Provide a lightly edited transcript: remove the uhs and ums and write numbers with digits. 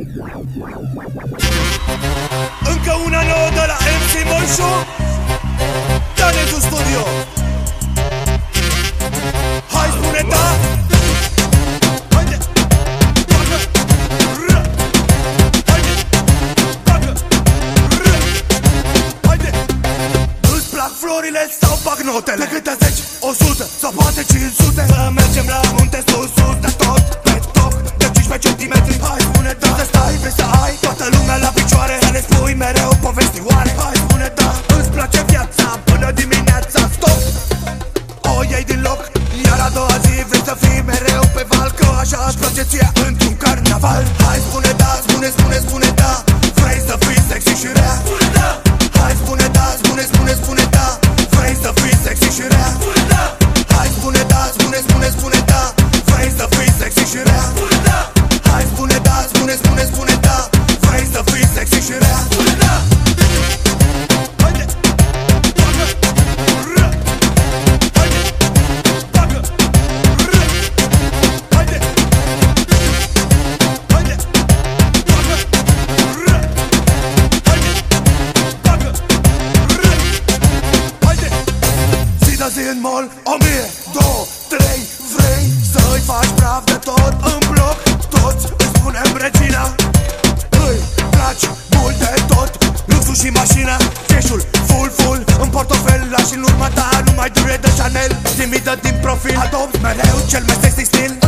Încă una nouă de la MC Moșu. Dă-ne tu studio. Hai, spune da. Haide, bagă, ră. Haide, bagă, ră. Haide. Îți plac florile sau bagnotele? De câte 10, 100 sau poate 500? Să mergem la munte sus, sus de tot, pe toc de 15 centimetri. Hai, spune da. Să stai, vrei să ai toată lumea la picioare, să ne spui mereu povestioare. Hai, spune da. Îți place viața până dimineața, stop. O iei din loc, iar a doua zi vrei să fii mereu pe val, că așa îți place ție într-un carnaval. Hai, spune da, spune, spune, spune da. Vrei să fii sexy și rea? Spune da. Hai, spune da, spune, spune, spune da. Vrei să fii sexy și rea? Spune da. Hai, spune da, spune, spune, spune da. Vrei să fii sexy și rea? Spune da. Hai, spune da, spune, spune, spune da. Vrei să fii sexy și rea? Spune da. Haide, bagă, ră. Haide, bagă, ră. Haide, haide, bagă, ră. Haide, bagă, ră. Haide. Zi de zi în mall, 1000, 2, 3. Vrei să-i faci praf de tot în bloc? Toți îți spunem regina. Îi placi mult de tot, luxul și mașina, cash-ul full, full în portofel. Lași în urma ta numai duie de Chanel. Timidă din profil, adopți mereu cel mai sexy stil.